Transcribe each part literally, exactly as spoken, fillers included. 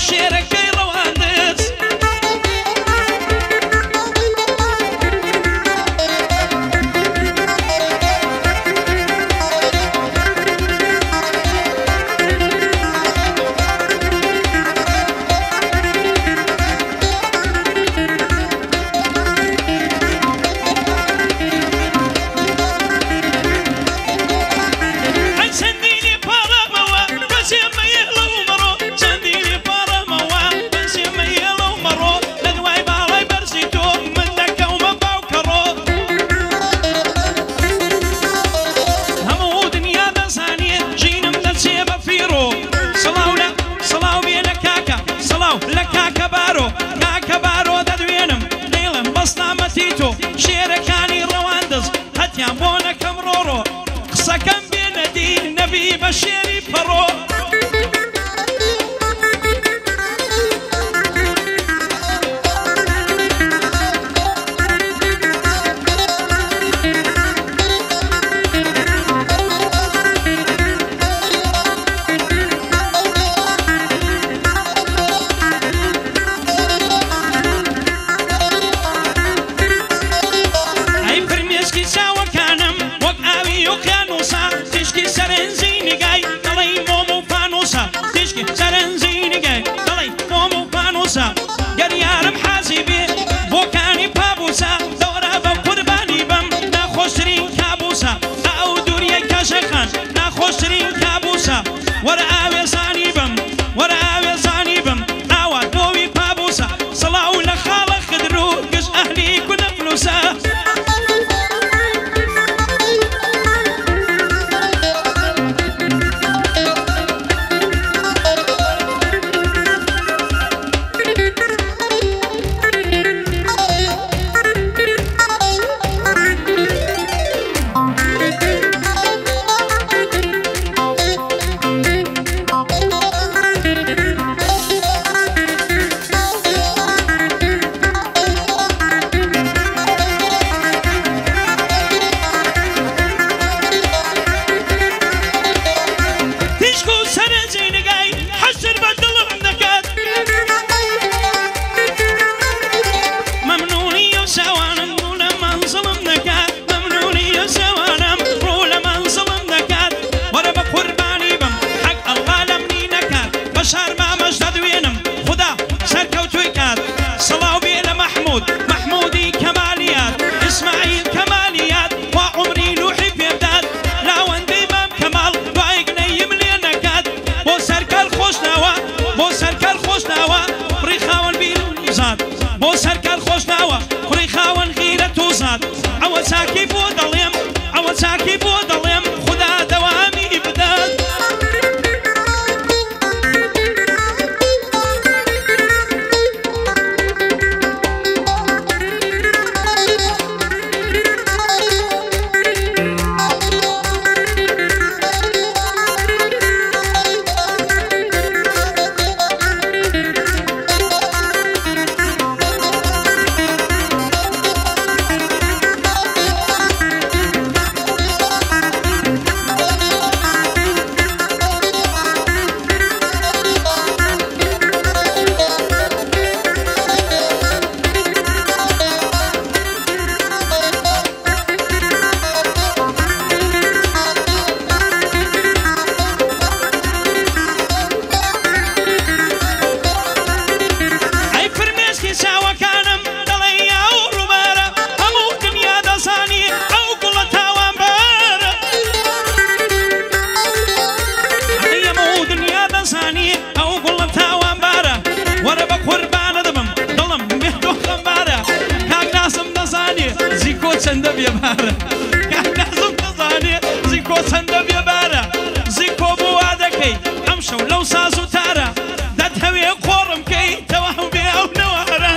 شێرەکەی ڕەواندز شێرەکانی ڕەواندز هەتیان بۆ نەکەم ڕۆڕۆ قسەکەم بێنەدی نەبی بە شێری پەڕۆ گەریارم حازی بێ بۆکانی پابوسە دەورە بەم قوربانی بەم ناخۆشترین کابوسە ئەو دووریە کەشەخان ناخۆشترین کابوسە وەرە ئاوێزانی بم وەرە ئاوێزانی بم ئاوا تۆوی پابوسە سڵاو لە خاڵە خدر و گشت ئەهلی کونە فلوسە محمودي كماليات اسماعيل كماليات وعمري لوحي في بداد لا وندي مام كمال ضايقني يملي نكاد بو سركال خوش نوا بو سركال خوش نوا بريخاون بيلون زاد بو سركال خوش نوا بريخاون غيرة وزاد عوض ساكي بود اليم عوض ساكي بود اليم خدا دوامي بداد چەندە بێبارە لازم دەزانێ زیکۆ چەندە بێبارە زیکۆ بۆ وا دەکەی ئەم شەو لەو ساز و تارە دەتەوێ قۆڕم کەی تەواو بێ ئەو نەوارە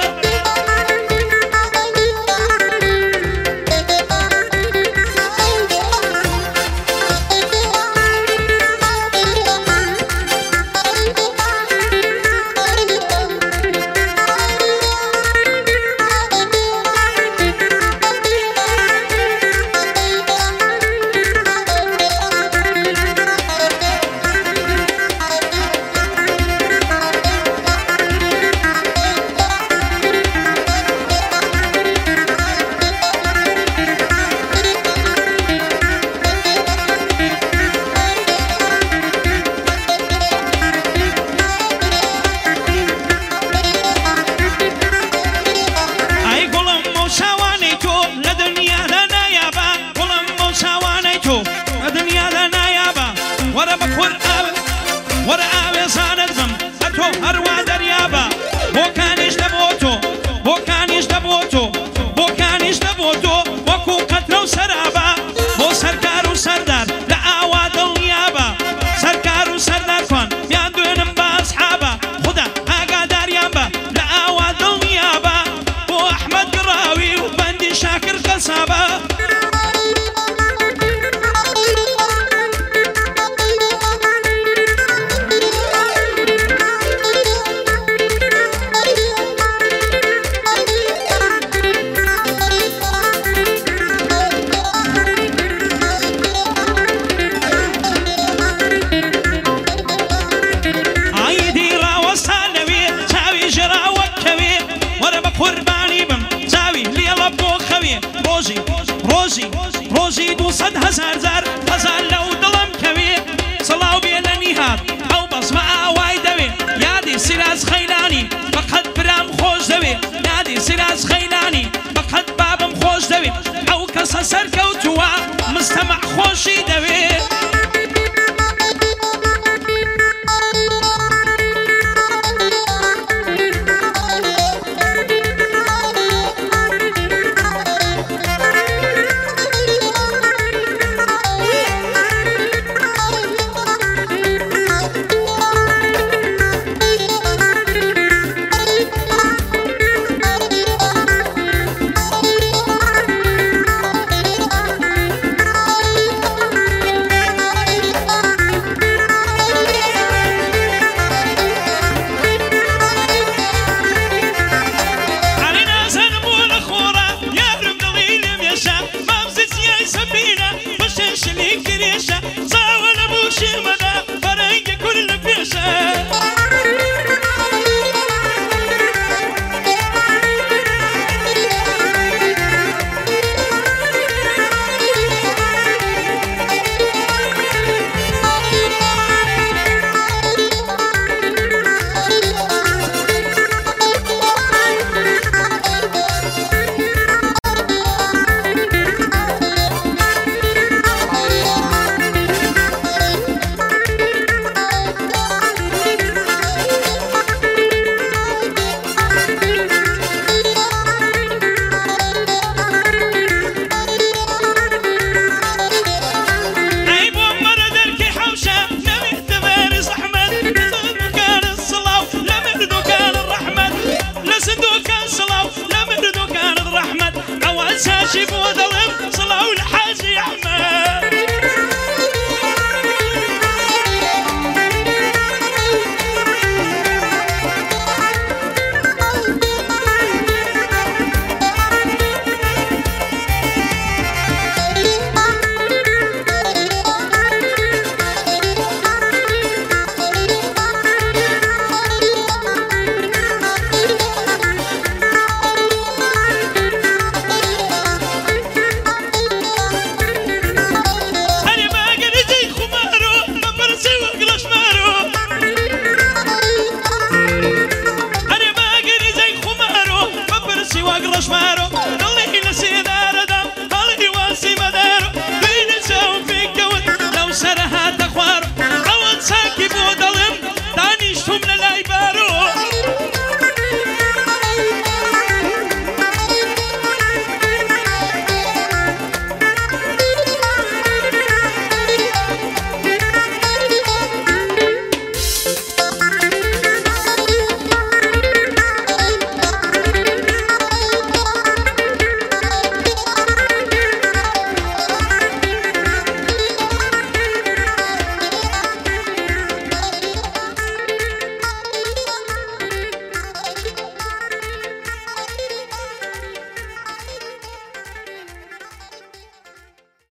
بەسەد هەزار زار هەزار لەو دڵم کەوێ سڵاو بێ لە نیهات ئەو بەسمە ئاوای دەوێ یادی سیراز خەیلانی بەقەت برام خۆش دەوێ یادی سیراز خەیلانی بەقەت بابم خۆش دەوێ ئەو کەسە سەرکەوتووە مستەمع خۆشی دەوێ